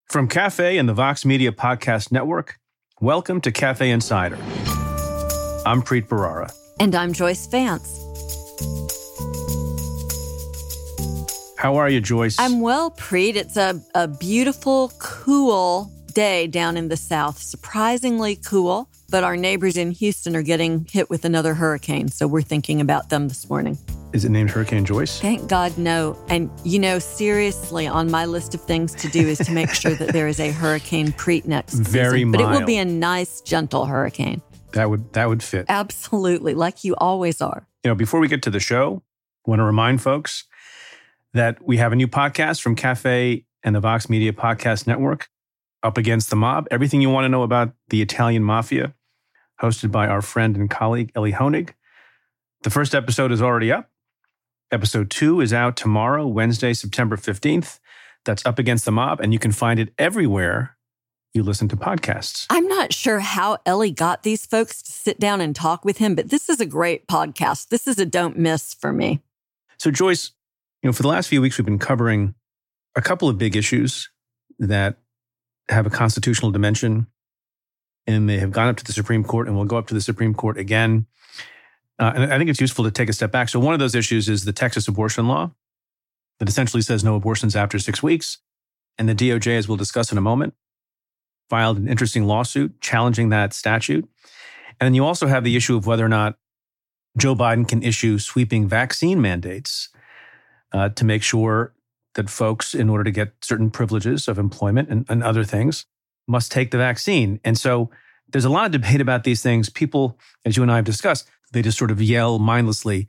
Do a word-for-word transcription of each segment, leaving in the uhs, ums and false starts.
From Cafe and the Vox Media Podcast Network, welcome to Cafe Insider. I'm Preet Bharara. And I'm Joyce Vance. How are you, Joyce? I'm well, Preet. It's a, a beautiful, cool day down in the South. Surprisingly cool, but our neighbors in Houston are getting hit with another hurricane, so we're thinking about them this morning. Is it named Hurricane Joyce? Thank God, no. And, you know, seriously, on my list of things to do is to make sure that there is a Hurricane Preet next season. Very mild. But it will be a nice, gentle hurricane. That would that would fit. Absolutely, like you always are. You know, before we get to the show, I want to remind folks that we have a new podcast from Cafe and the Vox Media Podcast Network, Up Against the Mob. Everything you want to know about the Italian Mafia, hosted by our friend and colleague, Elie Honig. The first episode is already up. Episode two is out tomorrow, Wednesday, September fifteenth. That's Up Against the Mob, and you can find it everywhere you listen to podcasts. I'm not sure how Elie got these folks to sit down and talk with him, but this is a great podcast. This is a don't miss for me. So, Joyce, you know, for the last few weeks, we've been covering a couple of big issues that have a constitutional dimension, and they have gone up to the Supreme Court and will go up to the Supreme Court again. Uh, and I think it's useful to take a step back. So one of those issues is the Texas abortion law that essentially says no abortions after six weeks. And the D O J, as we'll discuss in a moment, filed an interesting lawsuit challenging that statute. And then you also have the issue of whether or not Joe Biden can issue sweeping vaccine mandates uh, to make sure that folks, in order to get certain privileges of employment and, and other things, must take the vaccine. And so there's a lot of debate about these things. People, as you and I have discussed, they just sort of yell mindlessly,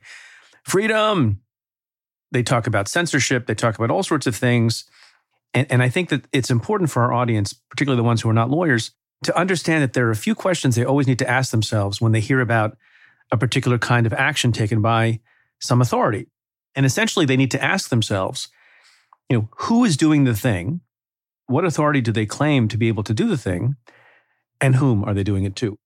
freedom. They talk about censorship. They talk about all sorts of things. And, and I think that it's important for our audience, particularly the ones who are not lawyers, to understand that there are a few questions they always need to ask themselves when they hear about a particular kind of action taken by some authority. And essentially, they need to ask themselves, you know, who is doing the thing? What authority do they claim to be able to do the thing? And whom are they doing it to?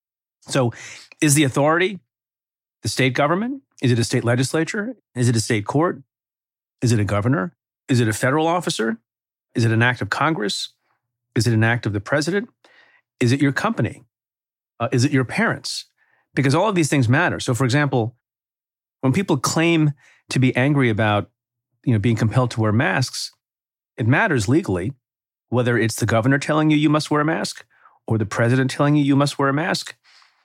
So is the authority the state government? Is it a state legislature? Is it a state court? Is it a governor? Is it a federal officer? Is it an act of Congress? Is it an act of the president? Is it your company? Uh, is it your parents? Because all of these things matter. So, for example, when people claim to be angry about, you know, being compelled to wear masks, it matters legally whether it's the governor telling you you must wear a mask, or the president telling you you must wear a mask,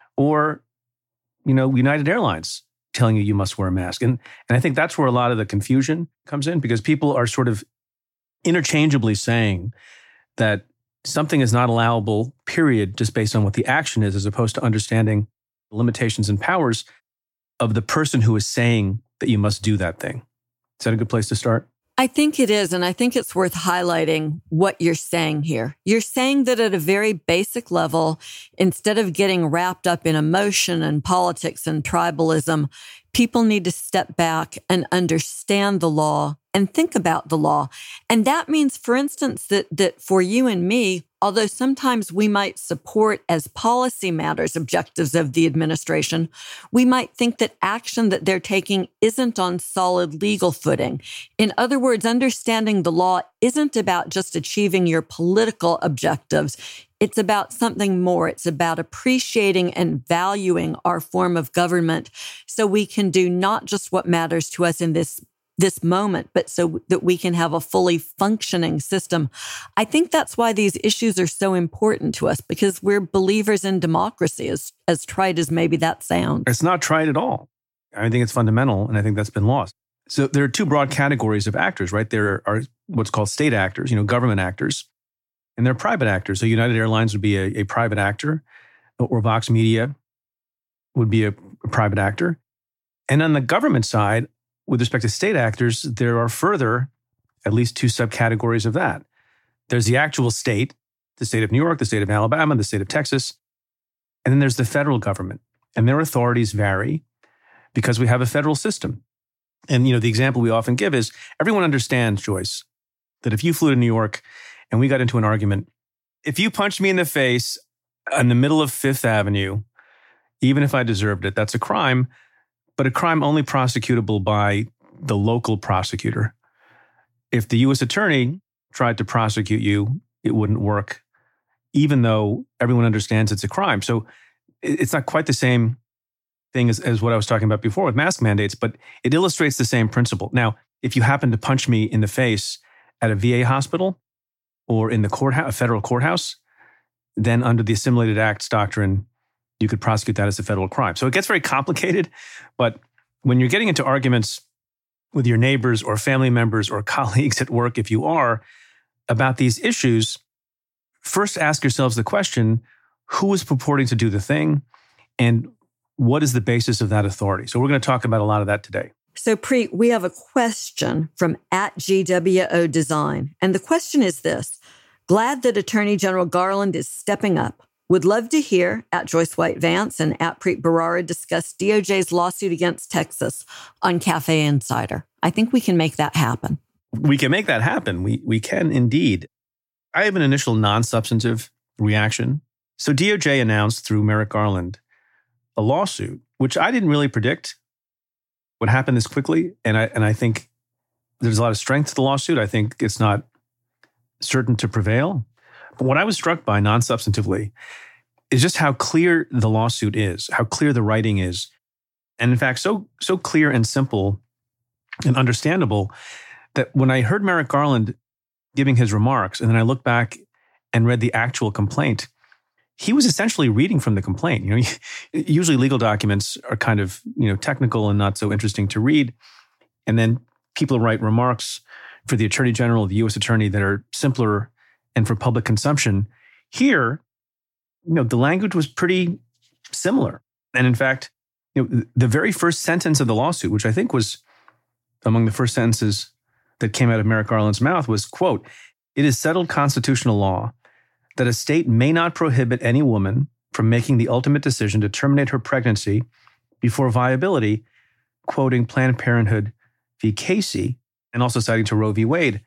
or, you know, United Airlines telling you you must wear a mask. And, and I think that's where a lot of the confusion comes in, because people are sort of interchangeably saying that something is not allowable, period, just based on what the action is, as opposed to understanding the limitations and powers of the person who is saying that you must do that thing. Is that a good place to start? I think it is, and I think it's worth highlighting what you're saying here. You're saying that at a very basic level, instead of getting wrapped up in emotion and politics and tribalism, people need to step back and understand the law and think about the law. And that means, for instance, that that for you and me, although sometimes we might support as policy matters objectives of the administration, we might think that action that they're taking isn't on solid legal footing. In other words, understanding the law isn't about just achieving your political objectives. It's about something more. It's about appreciating and valuing our form of government so we can do not just what matters to us in this this moment, but so that we can have a fully functioning system. I think that's why these issues are so important to us, because we're believers in democracy, as, as trite as maybe that sounds. It's not trite at all. I think it's fundamental, and I think that's been lost. So there are two broad categories of actors, right? There are what's called state actors, you know, government actors, and there are private actors. So United Airlines would be a, a private actor, or Vox Media would be a, a private actor. And on the government side, with respect to state actors, there are further at least two subcategories of that. There's the actual state, the state of New York, the state of Alabama, the state of Texas, and then there's the federal government. And their authorities vary because we have a federal system. And, you know, the example we often give is everyone understands, Joyce, that if you flew to New York and we got into an argument, if you punched me in the face in the middle of Fifth Avenue, even if I deserved it, that's a crime, but a crime only prosecutable by the local prosecutor. If the U S attorney tried to prosecute you it wouldn't work, even though everyone understands it's a crime. So it's not quite the same thing as, as what I was talking about before with mask mandates, but it illustrates the same principle. Now, if you happen to punch me in the face at a V A hospital or in the courthouse, a federal courthouse, then under the Assimilated Acts doctrine, you could prosecute that as a federal crime. So it gets very complicated, but when you're getting into arguments with your neighbors or family members or colleagues at work, if you are, about these issues, first ask yourselves the question, who is purporting to do the thing and what is the basis of that authority? So we're going to talk about a lot of that today. So Preet, we have a question from at G W O Design. And the question is this: glad that Attorney General Garland is stepping up. Would love to hear at Joyce White Vance and at Preet Bharara discuss D O J's lawsuit against Texas on Cafe Insider. I think we can make that happen. We can make that happen. We we can indeed. I have an initial non-substantive reaction. So D O J announced through Merrick Garland a lawsuit, which I didn't really predict would happen this quickly. And I and I think there's a lot of strength to the lawsuit. I think it's not certain to prevail. But what I was struck by non-substantively is just how clear the lawsuit is, how clear the writing is. And in fact, so so clear and simple and understandable that when I heard Merrick Garland giving his remarks, and then I looked back and read the actual complaint, he was essentially reading from the complaint. You know, usually legal documents are kind of, you know, technical and not so interesting to read. And then people write remarks for the Attorney General, the U S Attorney, that are simpler and for public consumption. Here, you know, the language was pretty similar. And in fact, you know, the very first sentence of the lawsuit, which I think was among the first sentences that came out of Merrick Garland's mouth, was, quote, "It is settled constitutional law that a state may not prohibit any woman from making the ultimate decision to terminate her pregnancy before viability," quoting Planned Parenthood v. Casey, and also citing to Roe v. Wade.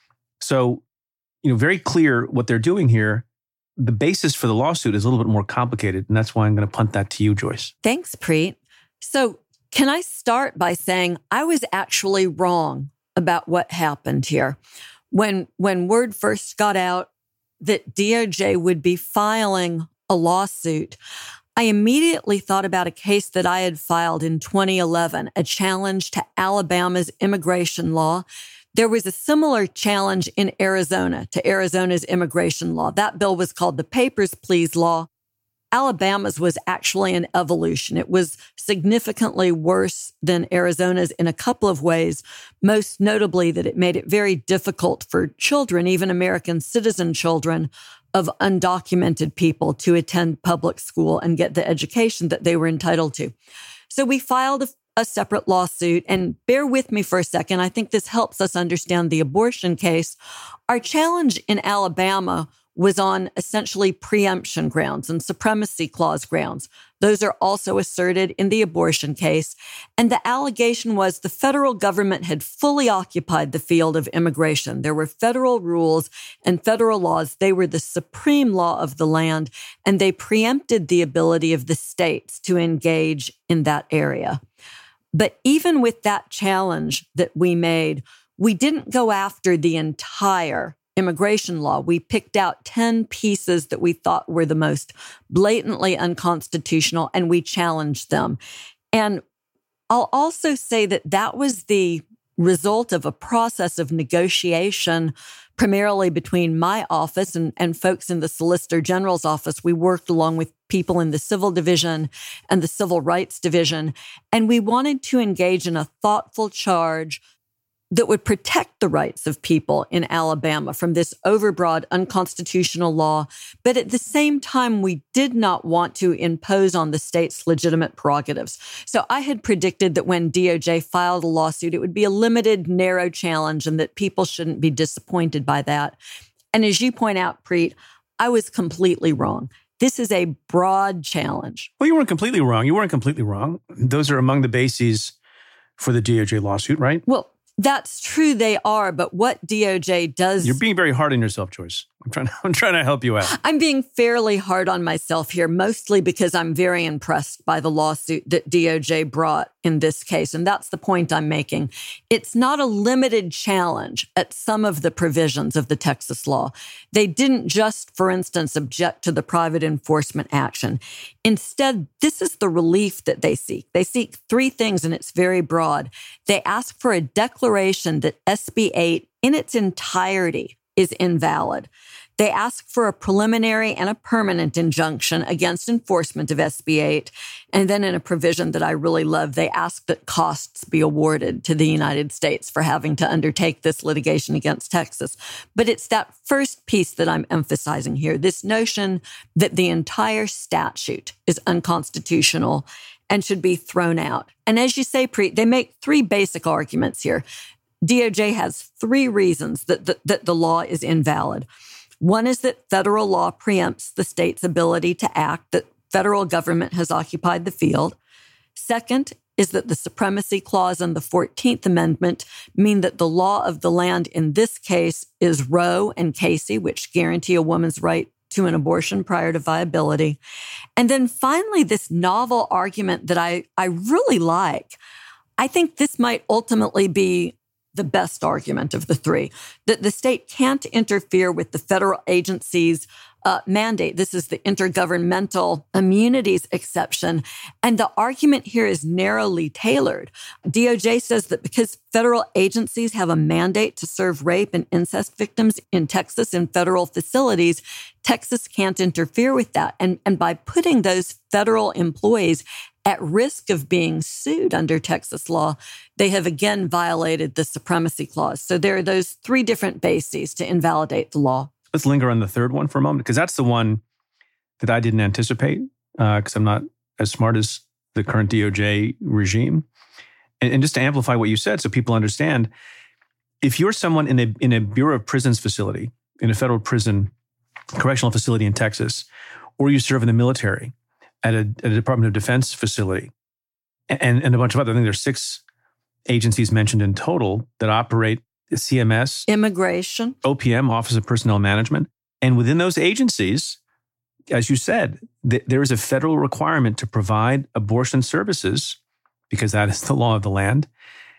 So, you know, very clear what they're doing here. The basis for the lawsuit is a little bit more complicated, and that's why I'm going to punt that to you, Joyce. Thanks, Preet. So can I start by saying I was actually wrong about what happened here. When, when word first got out that D O J would be filing a lawsuit, I immediately thought about a case that I had filed in twenty eleven, a challenge to Alabama's immigration law. There was a similar challenge in Arizona to Arizona's immigration law. That bill was called the Papers, Please Law. Alabama's was actually an evolution. It was significantly worse than Arizona's in a couple of ways, most notably that it made it very difficult for children, even American citizen children of undocumented people, to attend public school and get the education that they were entitled to. So we filed a, a separate lawsuit, and bear with me for a second. I think this helps us understand the abortion case. Our challenge in Alabama was on essentially preemption grounds and supremacy clause grounds. Those are also asserted in the abortion case. And the allegation was the federal government had fully occupied the field of immigration. There were federal rules and federal laws. They were the supreme law of the land, and they preempted the ability of the states to engage in that area. But even with that challenge that we made, we didn't go after the entire immigration law. We picked out ten pieces that we thought were the most blatantly unconstitutional, and we challenged them. And I'll also say that that was the result of a process of negotiation, primarily between my office and, and folks in the Solicitor General's office. We worked along with people in the Civil Division and the Civil Rights Division, and we wanted to engage in a thoughtful charge that would protect the rights of people in Alabama from this overbroad unconstitutional law. But at the same time, we did not want to impose on the state's legitimate prerogatives. So I had predicted that when D O J filed a lawsuit, it would be a limited, narrow challenge and that people shouldn't be disappointed by that. And as you point out, Preet, I was completely wrong. This is a broad challenge. Well, you weren't completely wrong. You weren't completely wrong. Those are among the bases for the D O J lawsuit, right? Well, that's true, they are, but what D O J does... You're being very hard on yourself, Joyce. I'm trying to, I'm trying to help you out. I'm being fairly hard on myself here, mostly because I'm very impressed by the lawsuit that D O J brought in this case. And that's the point I'm making. It's not a limited challenge at some of the provisions of the Texas law. They didn't just, for instance, object to the private enforcement action. Instead, this is the relief that they seek. They seek three things, and it's very broad. They ask for a declaration that S B eight in its entirety is invalid. They ask for a preliminary and a permanent injunction against enforcement of S B eight. And then in a provision that I really love, they ask that costs be awarded to the United States for having to undertake this litigation against Texas. But it's that first piece that I'm emphasizing here, this notion that the entire statute is unconstitutional and should be thrown out. And as you say, Preet, they make three basic arguments here. D O J has three reasons that the, that the law is invalid. One is that federal law preempts the state's ability to act, that federal government has occupied the field. Second is that the Supremacy Clause and the fourteenth Amendment mean that the law of the land in this case is Roe and Casey, which guarantee a woman's right to an abortion prior to viability. And then finally, this novel argument that I, I really like. I think this might ultimately be the best argument of the three, that the state can't interfere with the federal agency's uh, mandate. This is the intergovernmental immunities exception. And the argument here is narrowly tailored. D O J says that because federal agencies have a mandate to serve rape and incest victims in Texas in federal facilities, Texas can't interfere with that. And, and by putting those federal employees at risk of being sued under Texas law, they have again violated the Supremacy Clause. So there are those three different bases to invalidate the law. Let's linger on the third one for a moment, because that's the one that I didn't anticipate, because uh, I'm not as smart as the current D O J regime. And, and just to amplify what you said so people understand, if you're someone in a in a Bureau of Prisons facility, in a federal prison, correctional facility in Texas, or you serve in the military, at a, at a Department of Defense facility, and, and a bunch of other, I think there's six agencies mentioned in total that operate C M S, Immigration, O P M, Office of Personnel Management. And within those agencies, as you said, th- there is a federal requirement to provide abortion services because that is the law of the land.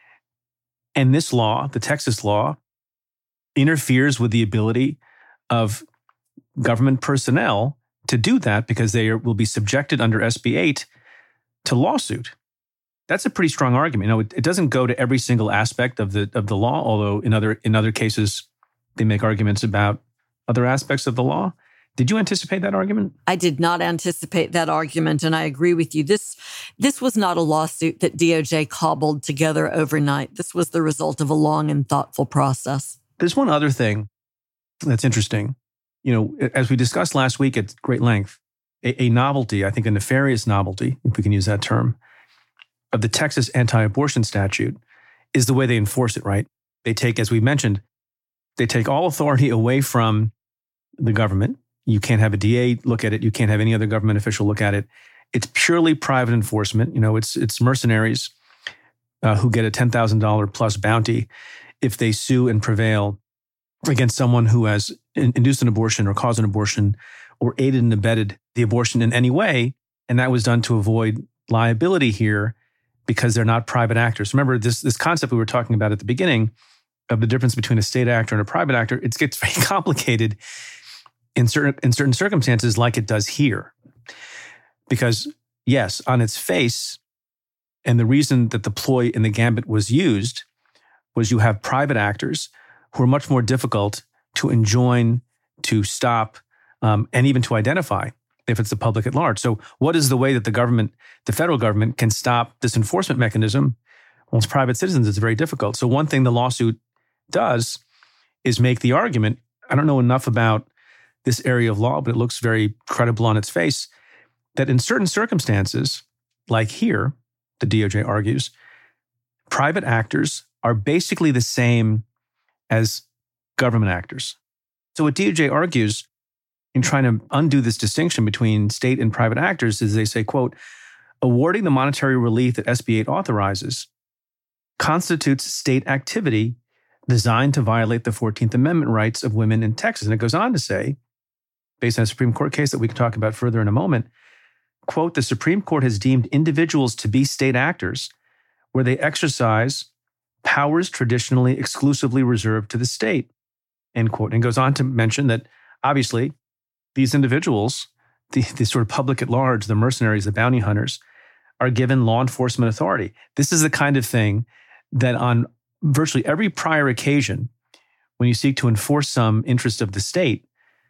And this law, the Texas law, interferes with the ability of government personnel to do that because they are, will be subjected under S B eight to lawsuit. That's a pretty strong argument. You know, it, it doesn't go to every single aspect of the of the law, although in other in other cases they make arguments about other aspects of the law. Did you anticipate that argument? I did not anticipate that argument, and I agree with you. This this was not a lawsuit that D O J cobbled together overnight. This was the result of a long and thoughtful process. There's one other thing that's interesting. You know, as we discussed last week at great length, a, a novelty, I think a nefarious novelty, if we can use that term, of the Texas anti-abortion statute is the way they enforce it, right? They take, as we mentioned, they take all authority away from the government. You can't have a D A look at it. You can't have any other government official look at it. It's purely private enforcement. You know, it's it's mercenaries uh, who get a ten thousand dollars plus bounty if they sue and prevail against someone who has in- induced an abortion or caused an abortion or aided and abetted the abortion in any way. And that was done to avoid liability here because they're not private actors. Remember this, this concept we were talking about at the beginning of the difference between a state actor and a private actor. It gets very complicated in certain, in certain circumstances like it does here. Because yes, on its face, and the reason that the ploy in the gambit was used was you have private actors who are much more difficult to enjoin, to stop, um, and even to identify if it's the public at large. So what is the way that the government, the federal government, can stop this enforcement mechanism? Well, it's private citizens. It's very difficult. So one thing the lawsuit does is make the argument, I don't know enough about this area of law, but it looks very credible on its face, that in certain circumstances, like here, the D O J argues, private actors are basically the same as government actors. So what D O J argues in trying to undo this distinction between state and private actors is they say, quote, awarding the monetary relief that S B eight authorizes constitutes state activity designed to violate the fourteenth Amendment rights of women in Texas. And it goes on to say, based on a Supreme Court case that we can talk about further in a moment, quote, the Supreme Court has deemed individuals to be state actors where they exercise powers traditionally exclusively reserved to the state, end quote. And goes on to mention that, obviously, these individuals, the, the sort of public at large, the mercenaries, the bounty hunters, are given law enforcement authority. This is the kind of thing that on virtually every prior occasion, when you seek to enforce some interest of the state,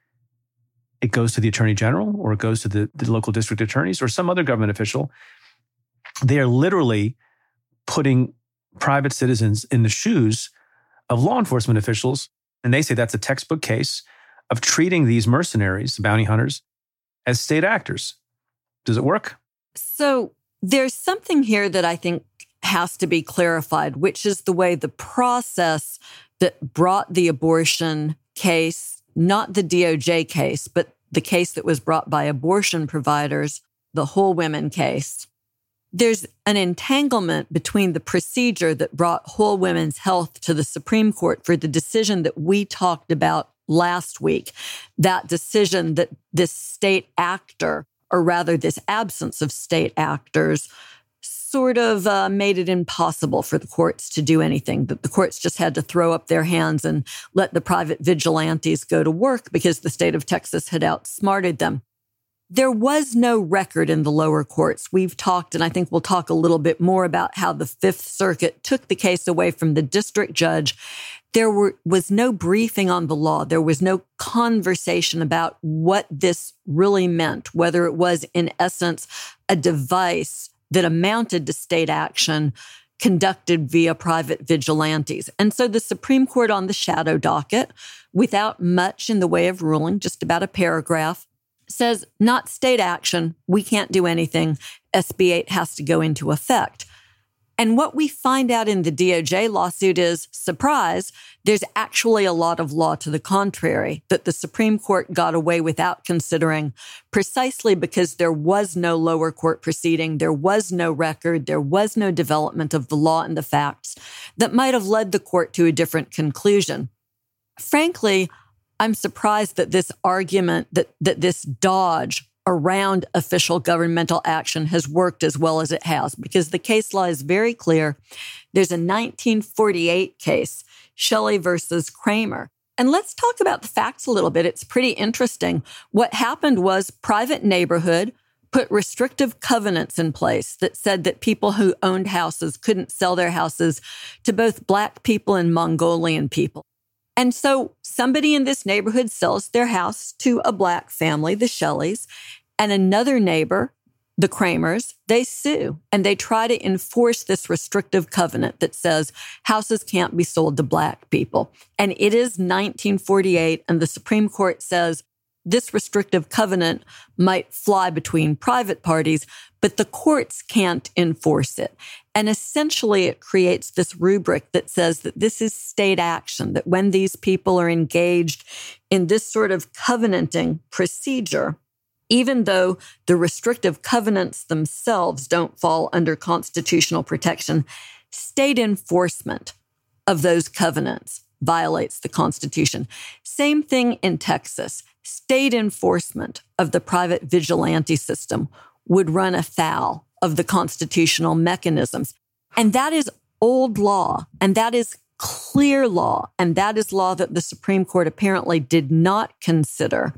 it goes to the attorney general or it goes to the, the local district attorneys or some other government official. They are literally putting private citizens in the shoes of law enforcement officials. And they say that's a textbook case of treating these mercenaries, bounty hunters, as state actors. Does it work? So there's something here that I think has to be clarified, which is the way the process that brought the abortion case, not the D O J case, but the case that was brought by abortion providers, the Whole Women case. There's an entanglement between the procedure that brought Whole Women's Health to the Supreme Court for the decision that we talked about last week, that decision that this state actor, or rather this absence of state actors, sort of uh, made it impossible for the courts to do anything, that the courts just had to throw up their hands and let the private vigilantes go to work because the state of Texas had outsmarted them. There was no record in the lower courts. We've talked, and I think we'll talk a little bit more about how the Fifth Circuit took the case away from the district judge. There were, was no briefing on the law. There was no conversation about what this really meant, whether it was, in essence, a device that amounted to state action conducted via private vigilantes. And so the Supreme Court on the shadow docket, without much in the way of ruling, just about a paragraph, says not state action, we can't do anything, S B eight has to go into effect. And what we find out in the D O J lawsuit is, surprise, there's actually a lot of law to the contrary that the Supreme Court got away without considering, precisely because there was no lower court proceeding, there was no record, there was no development of the law and the facts that might have led the court to a different conclusion. Frankly, I'm surprised that this argument, that, that this dodge around official governmental action has worked as well as it has, because the case law is very clear. There's a nineteen forty-eight case, Shelley versus Kramer. And let's talk about the facts a little bit. It's pretty interesting. What happened was private neighborhood put restrictive covenants in place that said that people who owned houses couldn't sell their houses to both Black people and Mongolian people. And so somebody in this neighborhood sells their house to a Black family, the Shelleys, and another neighbor, the Kramers, they sue and they try to enforce this restrictive covenant that says houses can't be sold to Black people. And it is nineteen forty-eight, and the Supreme Court says this restrictive covenant might fly between private parties, but the courts can't enforce it. And essentially, it creates this rubric that says that this is state action, that when these people are engaged in this sort of covenanting procedure, even though the restrictive covenants themselves don't fall under constitutional protection, state enforcement of those covenants violates the Constitution. Same thing in Texas. State enforcement of the private vigilante system would run afoul of the constitutional mechanisms. And that is old law, and that is clear law, and that is law that the Supreme Court apparently did not consider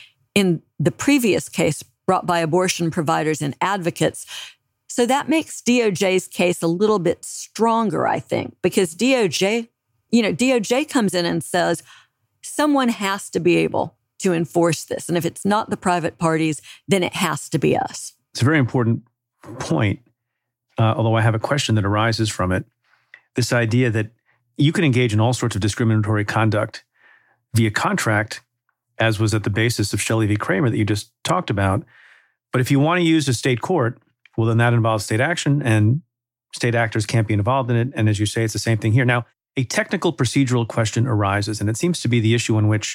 in the previous case brought by abortion providers and advocates. So that makes D O J's case a little bit stronger, I think, because D O J, you know, D O J comes in and says someone has to be able to enforce this. And if it's not the private parties, then it has to be us. It's a very important point, uh, although I have a question that arises from it. This idea that you can engage in all sorts of discriminatory conduct via contract, as was at the basis of Shelley v. Kramer that you just talked about. But if you want to use a state court, well, then that involves state action, and state actors can't be involved in it. And as you say, it's the same thing here. Now, a technical procedural question arises, and it seems to be the issue on which,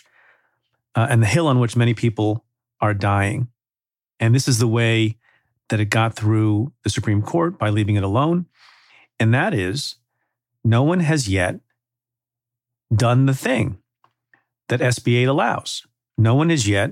uh, and the hill on which many people are dying. And this is the way that it got through the Supreme Court by leaving it alone. And that is, no one has yet done the thing that S B eight allows. No one has yet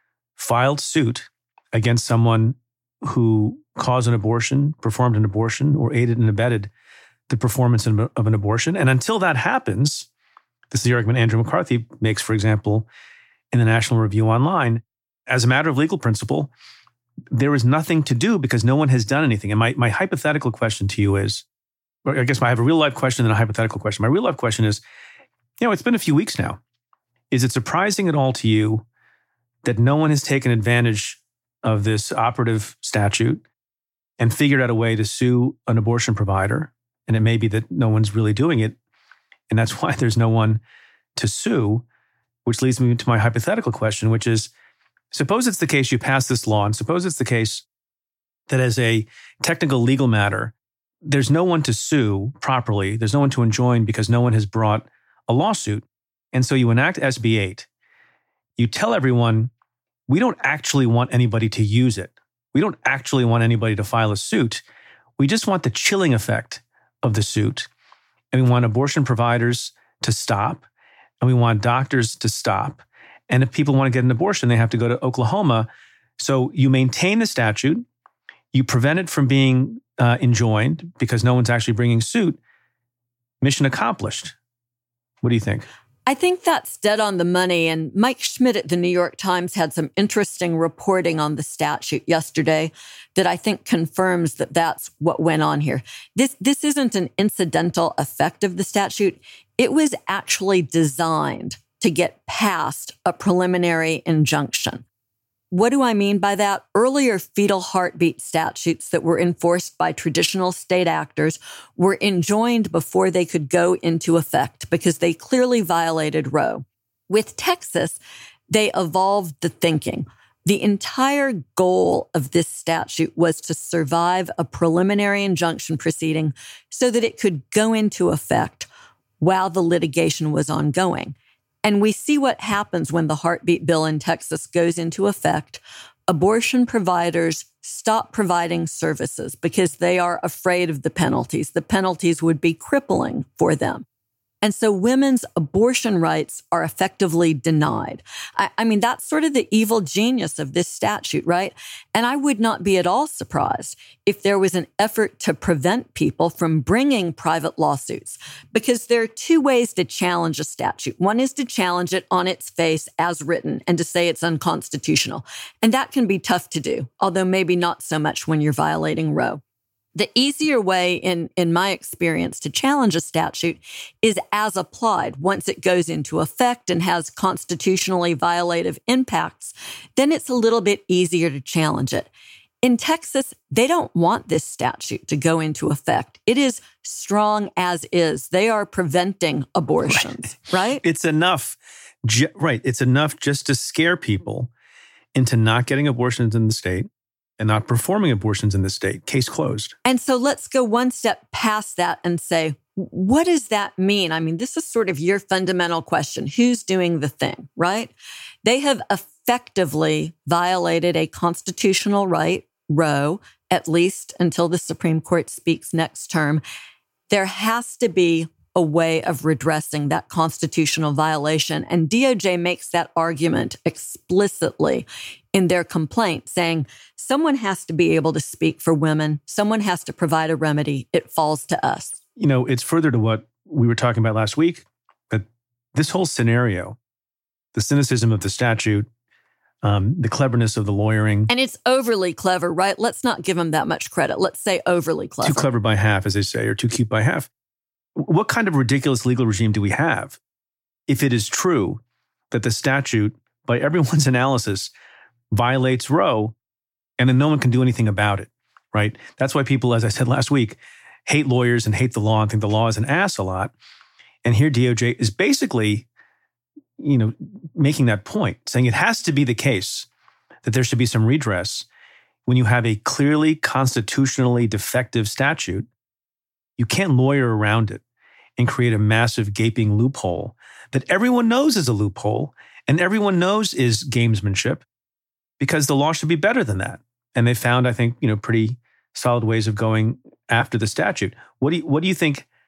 filed suit against someone who caused an abortion, performed an abortion, or aided and abetted the performance of an abortion. And until that happens, this is the argument Andrew McCarthy makes, for example, in the National Review Online, as a matter of legal principle, there is nothing to do because no one has done anything. And my, my hypothetical question to you is, or I guess I have a real life question and a hypothetical question. My real life question is, you know, it's been a few weeks now. Is it surprising at all to you that no one has taken advantage of this operative statute and figured out a way to sue an abortion provider? And it may be that no one's really doing it. And that's why there's no one to sue, which leads me to my hypothetical question, which is, suppose it's the case you pass this law, and suppose it's the case that as a technical legal matter, there's no one to sue properly. There's no one to enjoin because no one has brought a lawsuit. And so you enact S B eight. You tell everyone, we don't actually want anybody to use it. We don't actually want anybody to file a suit. We just want the chilling effect of the suit. And we want abortion providers to stop. And we want doctors to stop. And if people want to get an abortion, they have to go to Oklahoma. So you maintain the statute. You prevent it from being uh, enjoined because no one's actually bringing suit. Mission accomplished. What do you think? I think that's dead on the money. And Mike Schmidt at the New York Times had some interesting reporting on the statute yesterday that I think confirms that that's what went on here. This, this isn't an incidental effect of the statute. It was actually designed to get past a preliminary injunction. What do I mean by that? Earlier fetal heartbeat statutes that were enforced by traditional state actors were enjoined before they could go into effect because they clearly violated Roe. With Texas, they evolved the thinking. The entire goal of this statute was to survive a preliminary injunction proceeding so that it could go into effect while the litigation was ongoing. And we see what happens when the heartbeat bill in Texas goes into effect. Abortion providers stop providing services because they are afraid of the penalties. The penalties would be crippling for them. And so women's abortion rights are effectively denied. I, I mean, that's sort of the evil genius of this statute, right? And I would not be at all surprised if there was an effort to prevent people from bringing private lawsuits, because there are two ways to challenge a statute. One is to challenge it on its face as written and to say it's unconstitutional. And that can be tough to do, although maybe not so much when you're violating Roe. The easier way, in, in my experience, to challenge a statute is as applied. Once it goes into effect and has constitutionally violative impacts, then it's a little bit easier to challenge it. In Texas, they don't want this statute to go into effect. It is strong as is. They are preventing abortions, right? right? It's enough, ju- right, it's enough just to scare people into not getting abortions in the state and not performing abortions in the state. Case closed. And so let's go one step past that and say, what does that mean? I mean, this is sort of your fundamental question. Who's doing the thing, right? They have effectively violated a constitutional right, Roe, at least until the Supreme Court speaks next term. There has to be a way of redressing that constitutional violation. And D O J makes that argument explicitly in their complaint, saying someone has to be able to speak for women. Someone has to provide a remedy. It falls to us. You know, it's further to what we were talking about last week, that this whole scenario, the cynicism of the statute, um, the cleverness of the lawyering. And it's overly clever, right? Let's not give them that much credit. Let's say overly clever. Too clever by half, as they say, or too cute by half. What kind of ridiculous legal regime do we have if it is true that the statute, by everyone's analysis, violates Roe and then no one can do anything about it, right? That's why people, as I said last week, hate lawyers and hate the law and think the law is an ass a lot. And here D O J is basically, you know, making that point, saying it has to be the case that there should be some redress when you have a clearly constitutionally defective statute. You can't lawyer around it and create a massive gaping loophole that everyone knows is a loophole and everyone knows is gamesmanship, because the law should be better than that. And they found, I think, you know, pretty solid ways of going after the statute. What do you, what do you think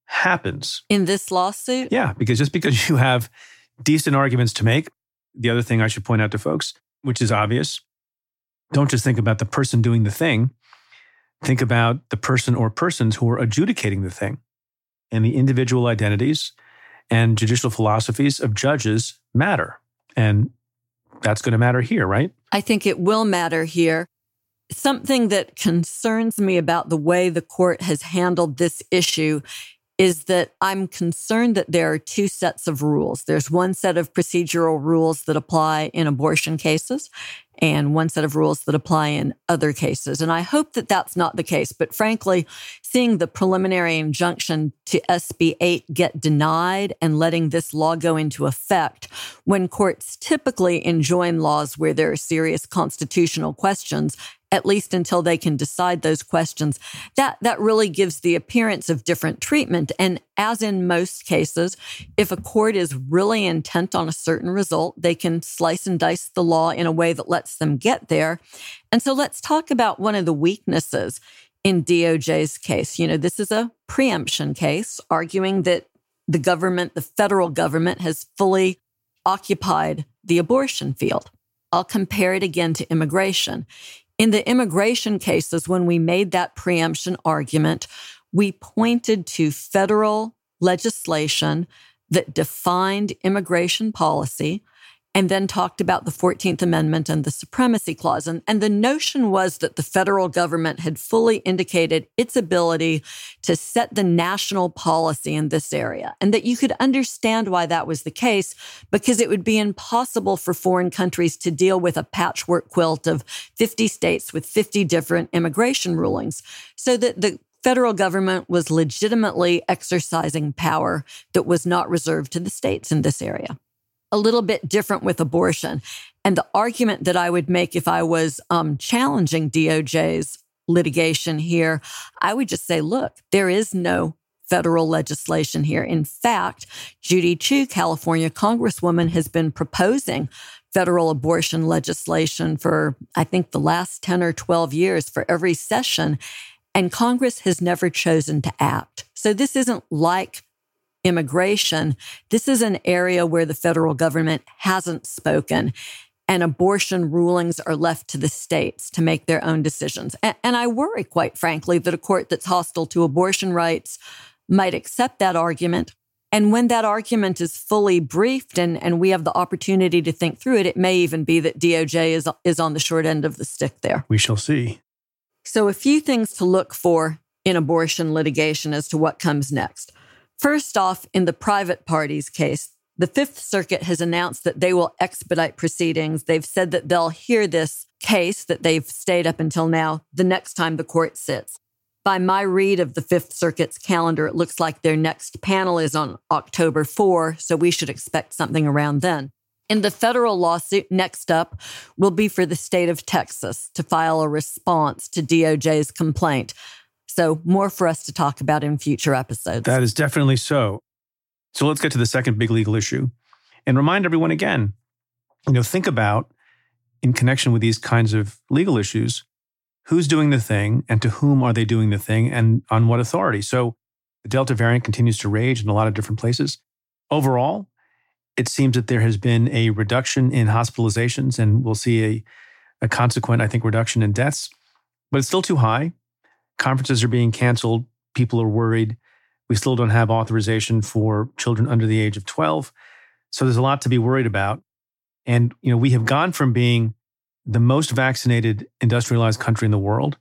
happens. In this lawsuit? Yeah, because just because you have decent arguments to make, the other thing I should point out to folks, which is obvious, don't just think about the person doing the thing. Think about the person or persons who are adjudicating the thing. And the individual identities and judicial philosophies of judges matter. And that's going to matter here, right? I think it will matter here. Something that concerns me about the way the court has handled this issue is that I'm concerned that there are two sets of rules. There's one set of procedural rules that apply in abortion cases and one set of rules that apply in other cases. And I hope that that's not the case. But frankly, seeing the preliminary injunction to S B eight get denied and letting this law go into effect when courts typically enjoin laws where there are serious constitutional questions, at least until they can decide those questions, that, that really gives the appearance of different treatment. And as in most cases, if a court is really intent on a certain result, they can slice and dice the law in a way that lets them get there. And so let's talk about one of the weaknesses in D O J's case. You know, this is a preemption case arguing that the government, the federal government, has fully occupied the abortion field. I'll compare it again to immigration. In the immigration cases, when we made that preemption argument, we pointed to federal legislation that defined immigration policy and then talked about the fourteenth Amendment and the Supremacy Clause. And, and the notion was that the federal government had fully indicated its ability to set the national policy in this area, and that you could understand why that was the case, because it would be impossible for foreign countries to deal with a patchwork quilt of fifty states with fifty different immigration rulings. So that the federal government was legitimately exercising power that was not reserved to the states in this area. A little bit different with abortion. And the argument that I would make if I was um, challenging D O J's litigation here, I would just say, look, there is no federal legislation here. In fact, Judy Chu, California Congresswoman, has been proposing federal abortion legislation for, I think, the last ten or twelve years for every session. And Congress has never chosen to act. So this isn't like immigration. This is an area where the federal government hasn't spoken, and abortion rulings are left to the states to make their own decisions. And, and I worry, quite frankly, that a court that's hostile to abortion rights might accept that argument. And when that argument is fully briefed and, and we have the opportunity to think through it, it may even be that D O J is, is on the short end of the stick there. We shall see. So a few things to look for in abortion litigation as to what comes next. First off, in the private party's case, the Fifth Circuit has announced that they will expedite proceedings. They've said that they'll hear this case that they've stayed up until now the next time the court sits. By my read of the Fifth Circuit's calendar, it looks like their next panel is on October fourth, so we should expect something around then. In the federal lawsuit, next up will be for the state of Texas to file a response to D O J's complaint. So more for us to talk about in future episodes. That is definitely so. So let's get to the second big legal issue and remind everyone again, you know, think about in connection with these kinds of legal issues, who's doing the thing and to whom are they doing the thing and on what authority? So the Delta variant continues to rage in a lot of different places. Overall, it seems that there has been a reduction in hospitalizations, and we'll see a, a consequent, I think, reduction in deaths, but it's still too high. Conferences are being canceled. People are worried. We still don't have authorization for children under the age of twelve. So there's a lot to be worried about. And, you know, we have gone from being the most vaccinated industrialized country in the world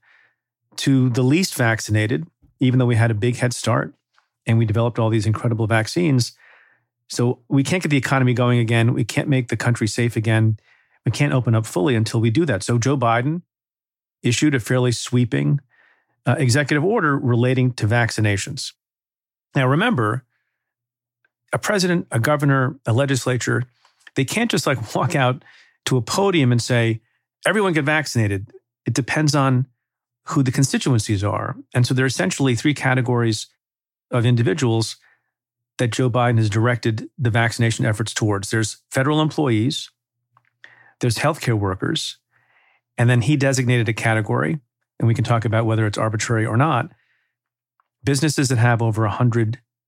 to the least vaccinated, even though we had a big head start and we developed all these incredible vaccines. So we can't get the economy going again. We can't make the country safe again. We can't open up fully until we do that. So Joe Biden issued a fairly sweeping Uh, executive order relating to vaccinations. Now, remember, a president, a governor, a legislature, they can't just like walk out to a podium and say, everyone get vaccinated. It depends on who the constituencies are. And so there are essentially three categories of individuals that Joe Biden has directed the vaccination efforts towards. There's federal employees, there's healthcare workers, and then he designated a category, and we can talk about whether it's arbitrary or not, businesses that have over one hundred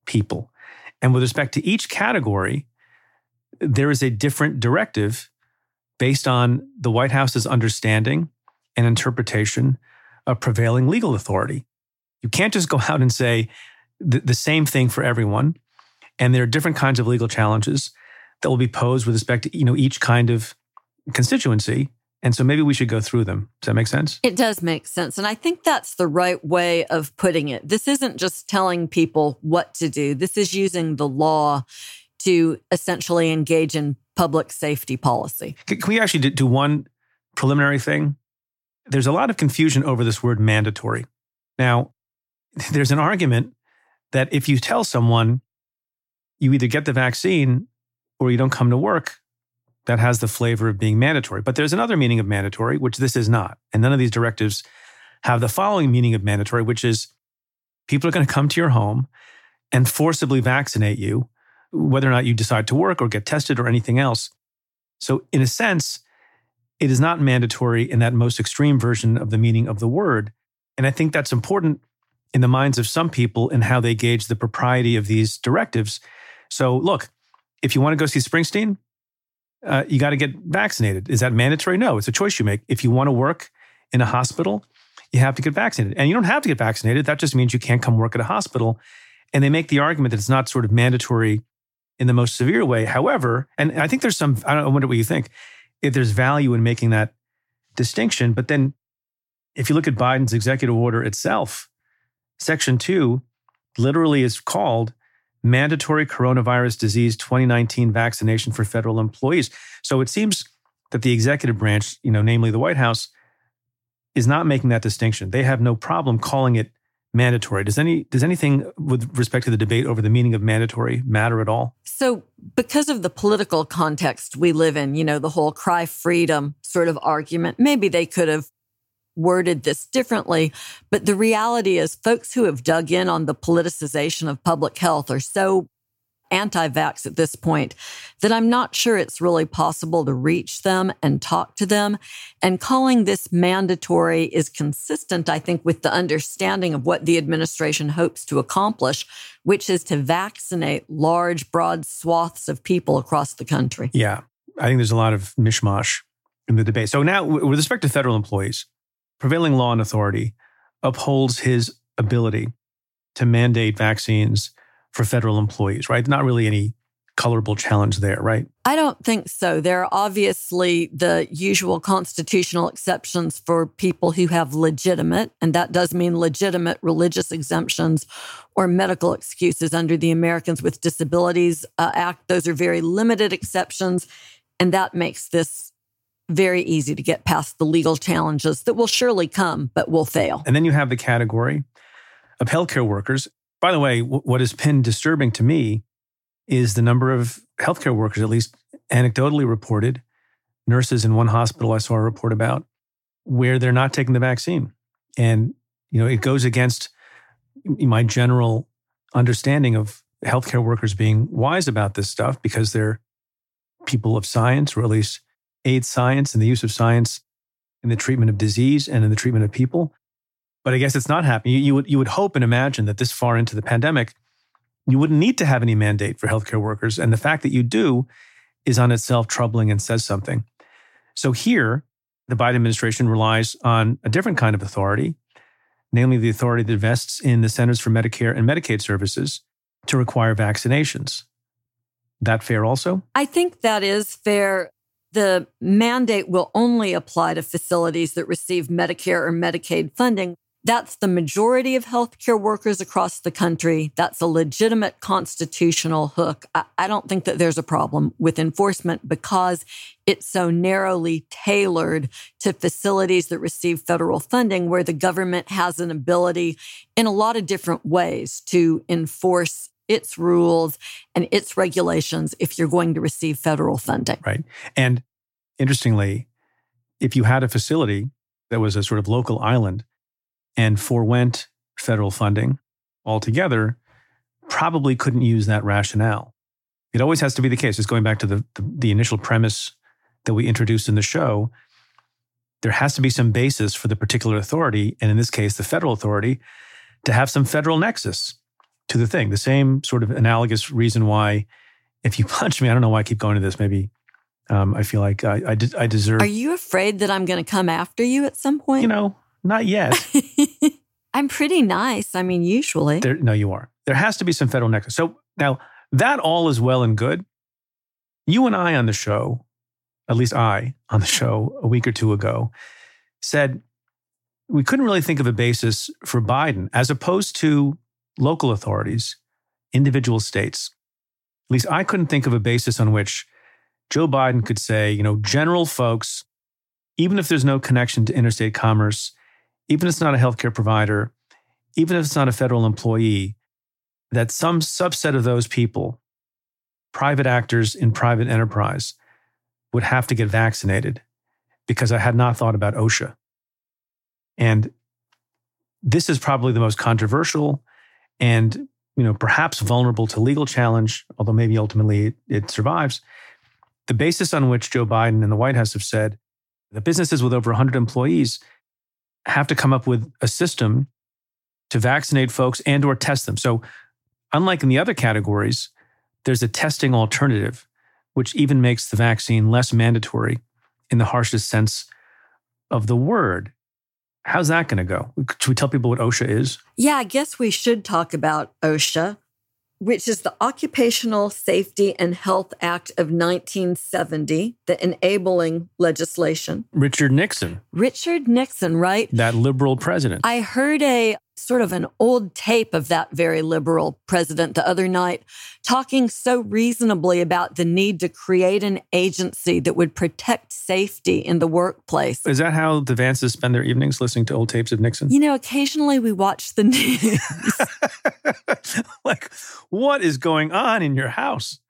people. And with respect to each category, there is a different directive based on the White House's understanding and interpretation of prevailing legal authority. You can't just go out and say the, the same thing for everyone. And there are different kinds of legal challenges that will be posed with respect to, you know, each kind of constituency. And so maybe we should go through them. Does that make sense? It does make sense. And I think that's the right way of putting it. This isn't just telling people what to do. This is using the law to essentially engage in public safety policy. Can we actually do one preliminary thing? There's a lot of confusion over this word mandatory. Now, there's an argument that if you tell someone you either get the vaccine or you don't come to work, that has the flavor of being mandatory. But there's another meaning of mandatory, which this is not. And none of these directives have the following meaning of mandatory, which is people are going to come to your home and forcibly vaccinate you, whether or not you decide to work or get tested or anything else. So in a sense, it is not mandatory in that most extreme version of the meaning of the word. And I think that's important in the minds of some people in how they gauge the propriety of these directives. So look, if you want to go see Springsteen, uh, you got to get vaccinated. Is that mandatory? No, it's a choice you make. If you want to work in a hospital, you have to get vaccinated. And you don't have to get vaccinated. That just means you can't come work at a hospital. And they make the argument that it's not sort of mandatory in the most severe way. However, and I think there's some, I don't I wonder what you think, if there's value in making that distinction. But then if you look at Biden's executive order itself, Section two literally is called Mandatory Coronavirus Disease twenty nineteen Vaccination for Federal Employees. So it seems that the executive branch, you know, namely the White House, is not making that distinction. They have no problem calling it mandatory. Does any does anything with respect to the debate over the meaning of mandatory matter at all? So because of the political context we live in, you know, the whole cry freedom sort of argument, maybe they could have worded this differently. But the reality is folks who have dug in on the politicization of public health are so anti-vax at this point that I'm not sure it's really possible to reach them and talk to them. And calling this mandatory is consistent, I think, with the understanding of what the administration hopes to accomplish, which is to vaccinate large, broad swaths of people across the country. Yeah, I think there's a lot of mishmash in the debate. So now, with respect to federal employees, prevailing law and authority upholds his ability to mandate vaccines for federal employees, right? Not really any colorable challenge there, right? I don't think so. There are obviously the usual constitutional exceptions for people who have legitimate, and that does mean legitimate religious exemptions or medical excuses under the Americans with Disabilities uh, Act. Those are very limited exceptions, and that makes this very easy to get past the legal challenges that will surely come, but will fail. And then you have the category of healthcare workers. By the way, w- what has been disturbing to me is the number of healthcare workers, at least anecdotally reported, nurses in one hospital I saw a report about, where they're not taking the vaccine. And, you know, it goes against my general understanding of healthcare workers being wise about this stuff because they're people of science, or at least aid science and the use of science in the treatment of disease and in the treatment of people. But I guess it's not happening. You, you would you would hope and imagine that this far into the pandemic, you wouldn't need to have any mandate for healthcare workers. And the fact that you do is on itself troubling and says something. So here, the Biden administration relies on a different kind of authority, namely the authority that vests in the Centers for Medicare and Medicaid Services to require vaccinations. That fair also? I think that is fair. The mandate will only apply to facilities that receive Medicare or Medicaid funding. That's the majority of healthcare workers across the country. That's a legitimate constitutional hook. I, I don't think that there's a problem with enforcement because it's so narrowly tailored to facilities that receive federal funding, where the government has an ability in a lot of different ways to enforce its rules and its regulations if you're going to receive federal funding. Right. And interestingly, if you had a facility that was a sort of local island and forewent federal funding altogether, probably couldn't use that rationale. It always has to be the case. It's going back to the, the, the initial premise that we introduced in the show. There has to be some basis for the particular authority, and in this case, the federal authority, to have some federal nexus. to the thing. The same sort of analogous reason why if you punch me, I don't know why I keep going to this. Maybe um, I feel like I, I, de- I deserve. Are you afraid that I'm going to come after you at some point? You know, not yet. I'm pretty nice. I mean, usually. There, no, you are. There has to be some federal nexus. So now that all is well and good. You and I on the show, at least I on the show a week or two ago, said we couldn't really think of a basis for Biden as opposed to local authorities, individual states. At least I couldn't think of a basis on which Joe Biden could say, you know, general folks, even if there's no connection to interstate commerce, even if it's not a healthcare provider, even if it's not a federal employee, that some subset of those people, private actors in private enterprise, would have to get vaccinated because I had not thought about OSHA. And this is probably the most controversial and, you know, perhaps vulnerable to legal challenge, although maybe ultimately it, it survives. The basis on which Joe Biden and the White House have said that businesses with over one hundred employees have to come up with a system to vaccinate folks and or test them. So unlike in the other categories, there's a testing alternative, which even makes the vaccine less mandatory in the harshest sense of the word. How's that going to go? Should we tell people what OSHA is? Yeah, I guess we should talk about OSHA, which is the Occupational Safety and Health Act of nineteen seventy, the enabling legislation. Richard Nixon. Richard Nixon, right? That liberal president. I heard a sort of an old tape of that very liberal president the other night talking so reasonably about the need to create an agency that would protect safety in the workplace. Is that how the Vances spend their evenings, listening to old tapes of Nixon? You know, occasionally we watch the news. Like, what is going on in your house?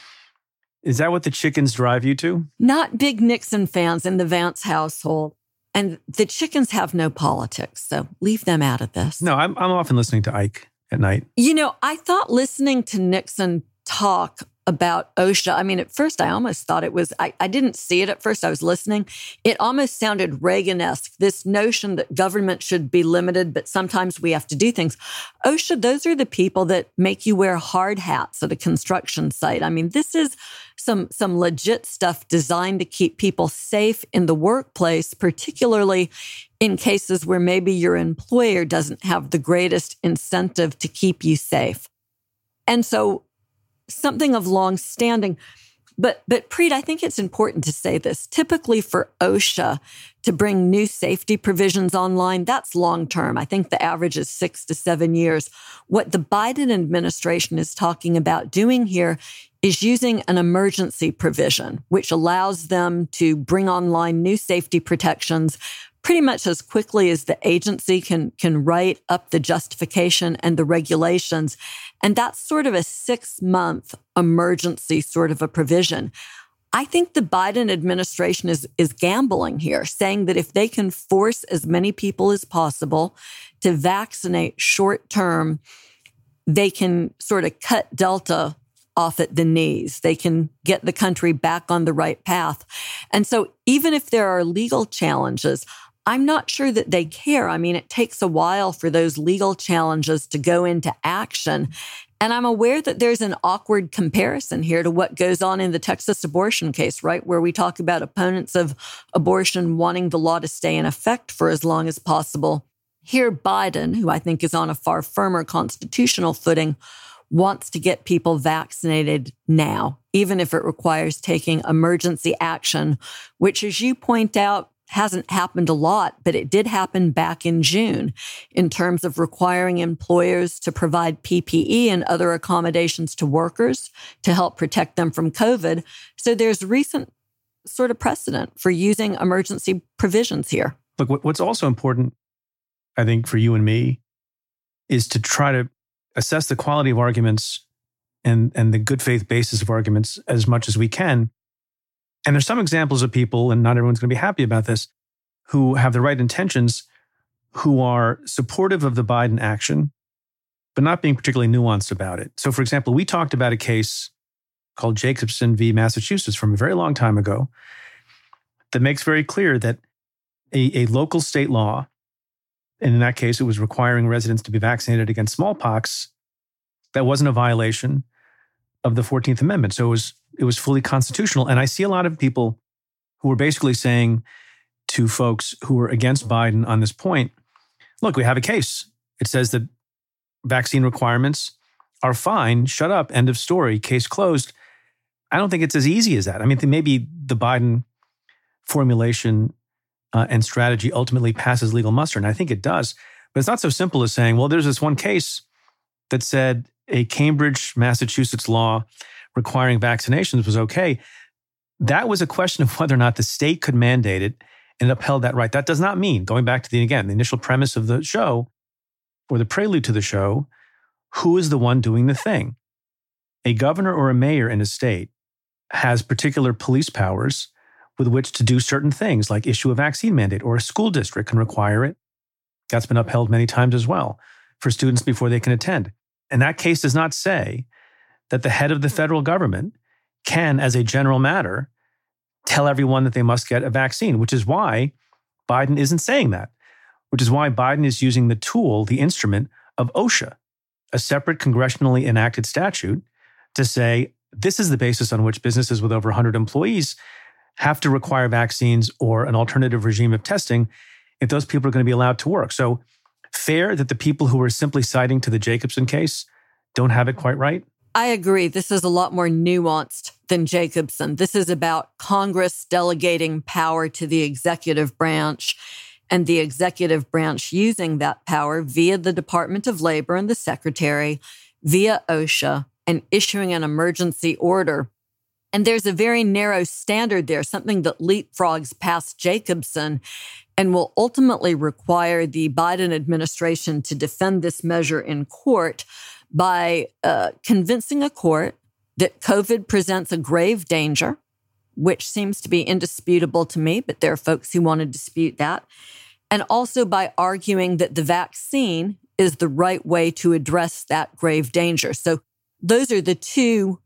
Is that what the chickens drive you to? Not big Nixon fans in the Vance household. And the chickens have no politics, so leave them out of this. No, I'm, I'm often listening to Ike at night. You know, I thought listening to Nixon talk about OSHA, I mean, at first I almost thought it was, I, I didn't see it at first, I was listening. It almost sounded Reagan-esque, this notion that government should be limited, but sometimes we have to do things. OSHA, those are the people that make you wear hard hats at a construction site. I mean, this is some, some legit stuff designed to keep people safe in the workplace, particularly in cases where maybe your employer doesn't have the greatest incentive to keep you safe. And so something of long standing. But, but Preet, I think it's important to say this. Typically for OSHA to bring new safety provisions online, that's long term. I think the average is six to seven years. What the Biden administration is talking about doing here is using an emergency provision, which allows them to bring online new safety protections pretty much as quickly as the agency can, can write up the justification and the regulations. And that's sort of a six-month emergency sort of a provision. I think the Biden administration is, is gambling here, saying that if they can force as many people as possible to vaccinate short-term, they can sort of cut Delta off at the knees. They can get the country back on the right path. And so even if there are legal challenges, I'm not sure that they care. I mean, it takes a while for those legal challenges to go into action. And I'm aware that there's an awkward comparison here to what goes on in the Texas abortion case, right? Where we talk about opponents of abortion wanting the law to stay in effect for as long as possible. Here, Biden, who I think is on a far firmer constitutional footing, wants to get people vaccinated now, even if it requires taking emergency action, which, as you point out, hasn't happened a lot, but it did happen back in June in terms of requiring employers to provide P P E and other accommodations to workers to help protect them from COVID. So there's recent sort of precedent for using emergency provisions here. Look, what's also important, I think, for you and me is to try to assess the quality of arguments and, and the good faith basis of arguments as much as we can. And there's some examples of people, and not everyone's going to be happy about this, who have the right intentions, who are supportive of the Biden action, but not being particularly nuanced about it. So, for example, we talked about a case called Jacobson v. Massachusetts from a very long time ago that makes very clear that a, a local state law, and in that case, it was requiring residents to be vaccinated against smallpox, that wasn't a violation of the fourteenth Amendment. So it was, it was fully constitutional. And I see a lot of people who are basically saying to folks who are against Biden on this point, look, we have a case. It says that vaccine requirements are fine. Shut up. End of story. Case closed. I don't think it's as easy as that. I mean, maybe the Biden formulation uh, and strategy ultimately passes legal muster, and I think it does. But it's not so simple as saying, well, there's this one case that said a Cambridge, Massachusetts law requiring vaccinations was okay. That was a question of whether or not the state could mandate it and upheld that right. That does not mean, going back to the, again, the initial premise of the show or the prelude to the show, who is the one doing the thing? A governor or a mayor in a state has particular police powers with which to do certain things, like issue a vaccine mandate, or a school district can require it. That's been upheld many times as well for students before they can attend. And that case does not say that the head of the federal government can, as a general matter, tell everyone that they must get a vaccine, which is why Biden isn't saying that, which is why Biden is using the tool, the instrument of OSHA, a separate congressionally enacted statute, to say this is the basis on which businesses with over one hundred employees have to require vaccines or an alternative regime of testing if those people are going to be allowed to work. So fair that the people who are simply citing to the Jacobson case don't have it quite right? I agree. This is a lot more nuanced than Jacobson. This is about Congress delegating power to the executive branch and the executive branch using that power via the Department of Labor and the Secretary, via OSHA, and issuing an emergency order. And there's a very narrow standard there, something that leapfrogs past Jacobson and will ultimately require the Biden administration to defend this measure in court by uh, convincing a court that COVID presents a grave danger, which seems to be indisputable to me, but there are folks who want to dispute that. And also by arguing that the vaccine is the right way to address that grave danger. So those are the two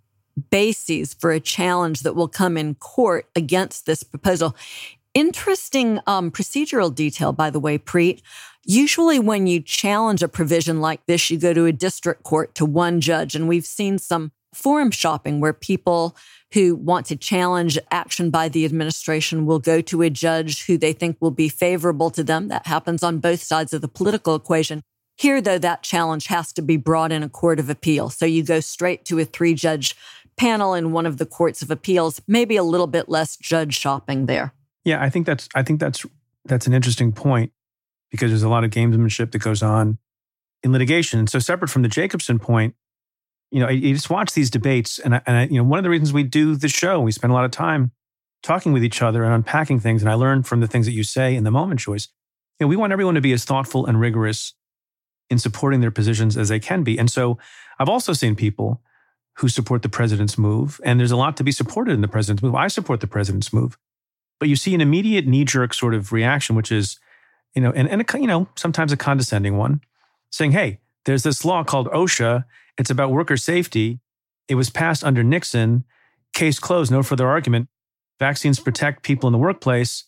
bases for a challenge that will come in court against this proposal. Interesting um, procedural detail, by the way, Preet. Usually when you challenge a provision like this, you go to a district court to one judge. And we've seen some forum shopping where people who want to challenge action by the administration will go to a judge who they think will be favorable to them. That happens on both sides of the political equation. Here, though, that challenge has to be brought in a court of appeal. So you go straight to a three-judge panel in one of the courts of appeals, maybe a little bit less judge shopping there. Yeah, I think that's I think that's that's an interesting point because there's a lot of gamesmanship that goes on in litigation. And so separate from the Jacobson point, you know, you just watch these debates, and I, and I, you know, one of the reasons we do the show, we spend a lot of time talking with each other and unpacking things, and I learn from the things that you say in the moment, Joyce. You know, we want everyone to be as thoughtful and rigorous in supporting their positions as they can be. And so I've also seen people who support the president's move, and there's a lot to be supported in the president's move. I support the president's move. But you see an immediate knee-jerk sort of reaction, which is, you know, and, and a, you know, sometimes a condescending one, saying, hey, there's this law called OSHA. It's about worker safety. It was passed under Nixon. Case closed, no further argument. Vaccines protect people in the workplace,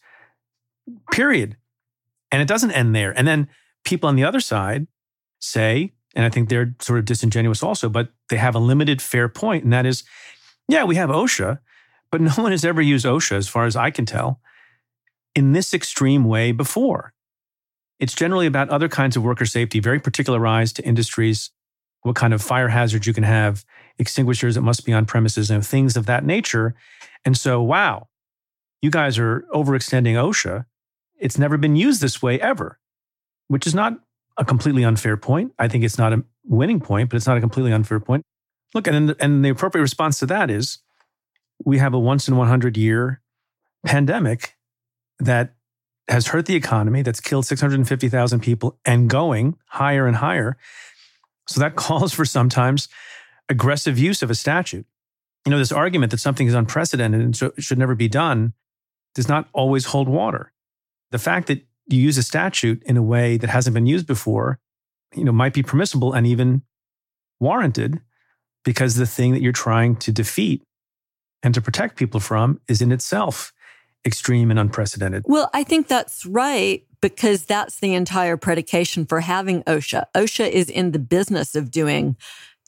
period. And it doesn't end there. And then people on the other side say, and I think they're sort of disingenuous also, but they have a limited fair point, and that is, yeah, we have OSHA, but no one has ever used OSHA, as far as I can tell, in this extreme way before. It's generally about other kinds of worker safety, very particularized to industries, what kind of fire hazards you can have, extinguishers that must be on premises, you know, things of that nature. And so, wow, you guys are overextending OSHA. It's never been used this way ever, which is not a completely unfair point. I think it's not a winning point, but it's not a completely unfair point. Look, and, and the appropriate response to that is we have a once in one hundred year pandemic that has hurt the economy, that's killed six hundred fifty thousand people and going higher and higher. So that calls for sometimes aggressive use of a statute. You know, this argument that something is unprecedented and so should never be done does not always hold water. The fact that you use a statute in a way that hasn't been used before, you know, might be permissible and even warranted because the thing that you're trying to defeat and to protect people from is in itself extreme and unprecedented. Well, I think that's right, because that's the entire predication for having OSHA. OSHA is in the business of doing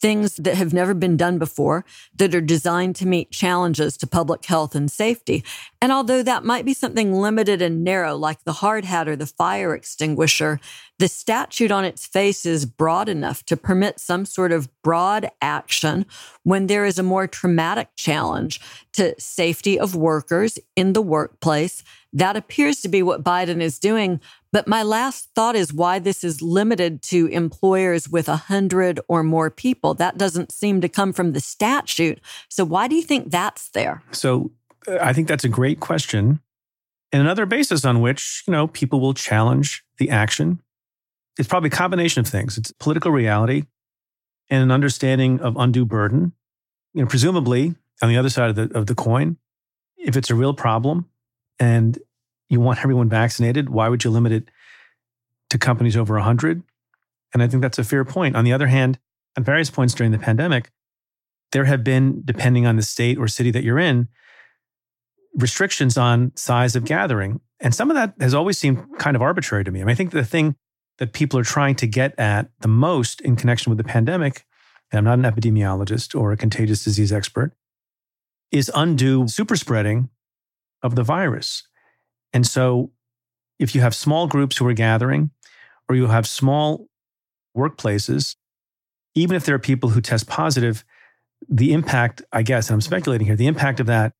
things that have never been done before that are designed to meet challenges to public health and safety. And although that might be something limited and narrow, like the hard hat or the fire extinguisher, the statute on its face is broad enough to permit some sort of broad action when there is a more traumatic challenge to safety of workers in the workplace. That appears to be what Biden is doing. But my last thought is why this is limited to employers with a hundred or more people. That doesn't seem to come from the statute. So why do you think that's there? So uh, I think that's a great question. And another basis on which, you know, people will challenge the action. It's probably a combination of things. It's political reality and an understanding of undue burden. You know, presumably on the other side of the of the coin, if it's a real problem and you want everyone vaccinated, why would you limit it to companies over one hundred? And I think that's a fair point. On the other hand, at various points during the pandemic, there have been, depending on the state or city that you're in, restrictions on size of gathering. And some of that has always seemed kind of arbitrary to me. I mean, I think the thing that people are trying to get at the most in connection with the pandemic, and I'm not an epidemiologist or a contagious disease expert, is undue super spreading of the virus. And so if you have small groups who are gathering, or you have small workplaces, even if there are people who test positive, the impact, I guess, and I'm speculating here, the impact of that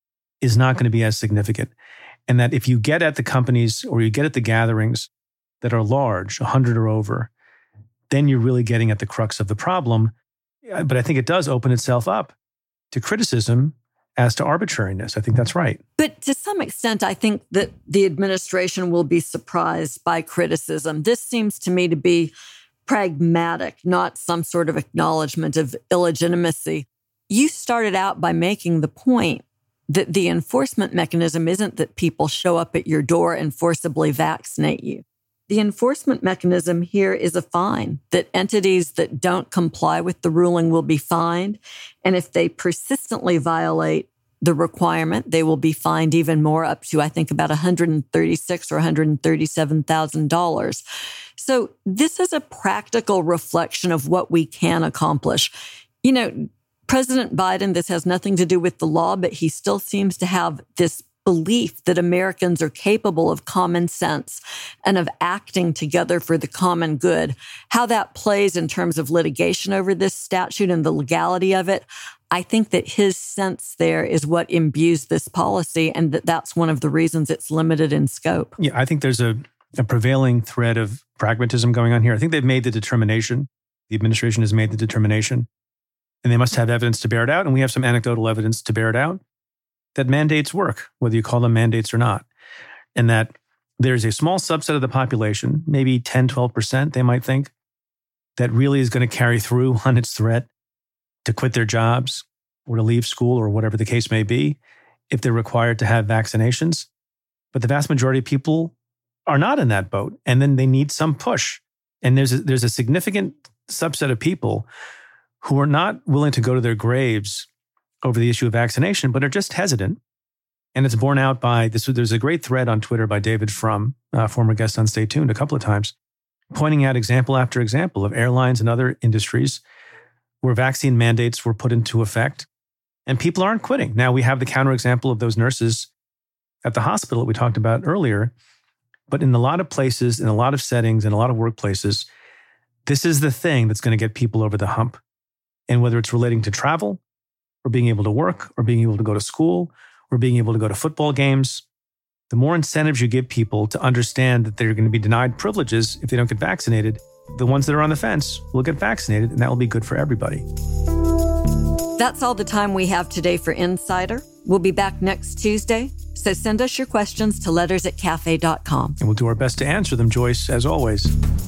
is not going to be as significant. And that if you get at the companies or you get at the gatherings that are large, one hundred or over, then you're really getting at the crux of the problem. But I think it does open itself up to criticism as to arbitrariness. I think that's right. But to some extent, I think that the administration will be surprised by criticism. This seems to me to be pragmatic, not some sort of acknowledgement of illegitimacy. You started out by making the point that the enforcement mechanism isn't that people show up at your door and forcibly vaccinate you. The enforcement mechanism here is a fine, that entities that don't comply with the ruling will be fined. And if they persistently violate the requirement, they will be fined even more, up to, I think, about one hundred thirty-six thousand dollars or one hundred thirty-seven thousand dollars. So this is a practical reflection of what we can accomplish. You know, President Biden, this has nothing to do with the law, but he still seems to have this belief that Americans are capable of common sense and of acting together for the common good. How that plays in terms of litigation over this statute and the legality of it, I think that his sense there is what imbues this policy, and that that's one of the reasons it's limited in scope. Yeah, I think there's a, a prevailing thread of pragmatism going on here. I think they've made the determination. The administration has made the determination, and they must have evidence to bear it out, and we have some anecdotal evidence to bear it out, that mandates work, whether you call them mandates or not. And that there's a small subset of the population, maybe ten, twelve percent, they might think, that really is going to carry through on its threat to quit their jobs or to leave school or whatever the case may be, if they're required to have vaccinations. But the vast majority of people are not in that boat. And then they need some push. And there's a, there's a significant subset of people who are not willing to go to their graves over the issue of vaccination, but are just hesitant. And it's borne out by this. There's a great thread on Twitter by David Frum, uh, former guest on Stay Tuned, a couple of times, pointing out example after example of airlines and other industries where vaccine mandates were put into effect and people aren't quitting. Now we have the counterexample of those nurses at the hospital that we talked about earlier. But in a lot of places, in a lot of settings, in a lot of workplaces, this is the thing that's going to get people over the hump. And whether it's relating to travel, or being able to work, or being able to go to school, or being able to go to football games, the more incentives you give people to understand that they're going to be denied privileges if they don't get vaccinated, the ones that are on the fence will get vaccinated, and that will be good for everybody. That's all the time we have today for Insider. We'll be back next Tuesday, so send us your questions to letters at cafe dot com. And we'll do our best to answer them, Joyce, as always.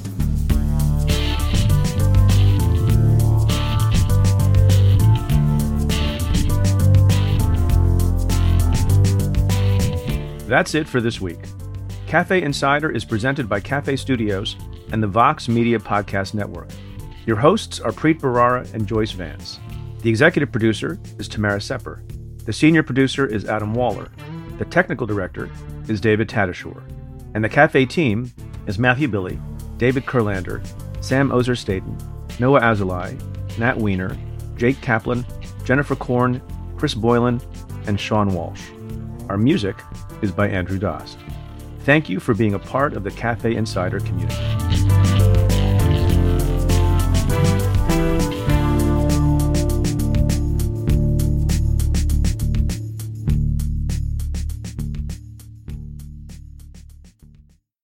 That's it for this week. Cafe Insider is presented by Cafe Studios and the Vox Media Podcast Network. Your hosts are Preet Bharara and Joyce Vance. The executive producer is Tamara Sepper. The senior producer is Adam Waller. The technical director is David Tatasciore. And the Cafe team is Matthew Billy, David Kurlander, Sam Ozer-Staten, Noah Azulai, Nat Weiner, Jake Kaplan, Jennifer Korn, Chris Boylan, and Sean Walsh. Our music is by Andrew Dost. Thank you for being a part of the Cafe Insider community.